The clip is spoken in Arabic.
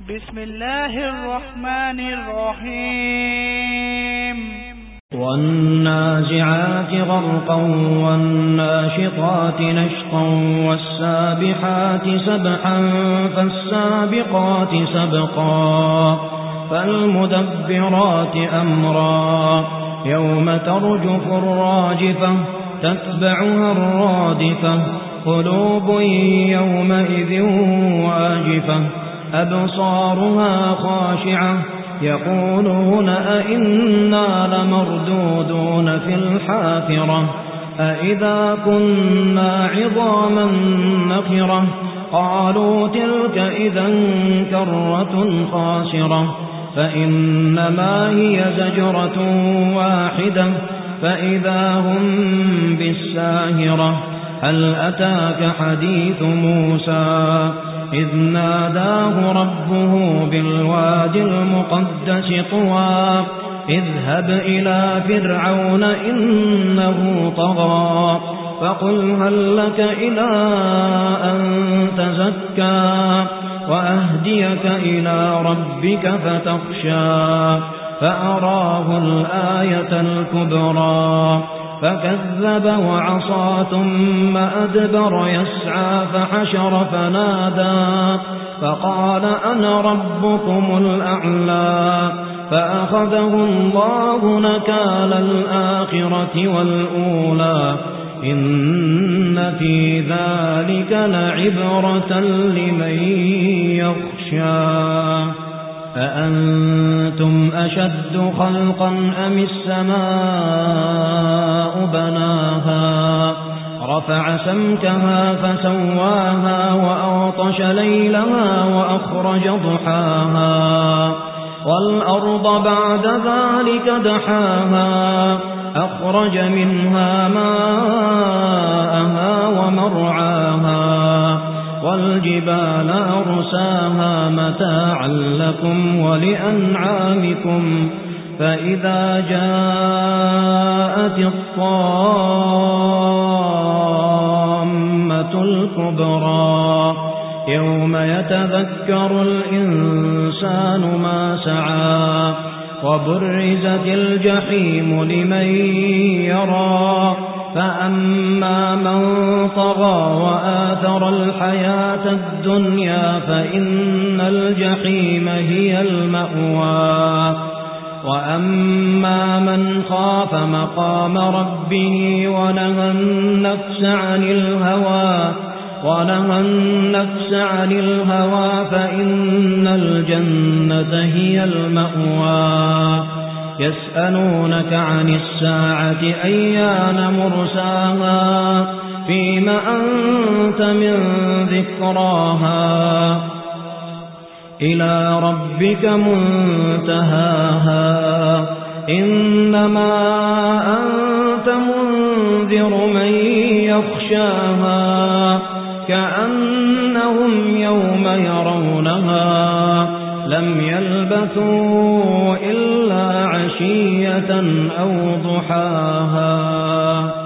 بسم الله الرحمن الرحيم والنازعات غرقا والناشطات نشطا والسابحات سبحا فالسابقات سبقا فالمدبرات أمرا يوم ترجف الراجفة تتبعها الرادفة قلوب يومئذ واجفة أبصارها خاشعة يقولون أئنا لمردودون في الحافرة أئذا كنا عظاما نخرة قالوا تلك إذا كرة خاسرة فإنما هي زجرة واحدة فإذا هم بالساهرة هل أتاك حديث موسى إذ ناداه ربه بالوادي المقدس طوى اذهب إلى فرعون إنه طغى فقل هل لك إلى أن تزكى وأهديك إلى ربك فتخشى فأراه الآية الكبرى فكذب وعصى ثم أدبر يسعى فحشر فنادى فقال أنا ربكم الأعلى فأخذه الله نكال الآخرة والأولى إن في ذلك لعبرة لمن يخشى أأنتم أشد خلقا أم السماء بناها رفع سمكها فسواها وأغطش ليلها وأخرج ضحاها والأرض بعد ذلك دحاها أخرج منها ماءها ومرعاها والجبال أرساها متاعا لكم ولأنعامكم فإذا جاءت الطامة الكبرى يوم يتذكر الإنسان ما سعى وبرزت الجحيم لمن يرى فأما من طغى وآثر الحياة الدنيا فإن الجحيم هي المأوى وأما من خاف مقام ربه ونهى النفس عن الهوى فإن الجنة هي المأوى يسألونك عن الساعة أيان مرساها فيم أنت من ذكراها إلى ربك منتهاها إنما أنت منذر من يخشاها كأنهم يوم يرونها لم يلبثوا إلا عشية أو ضحاها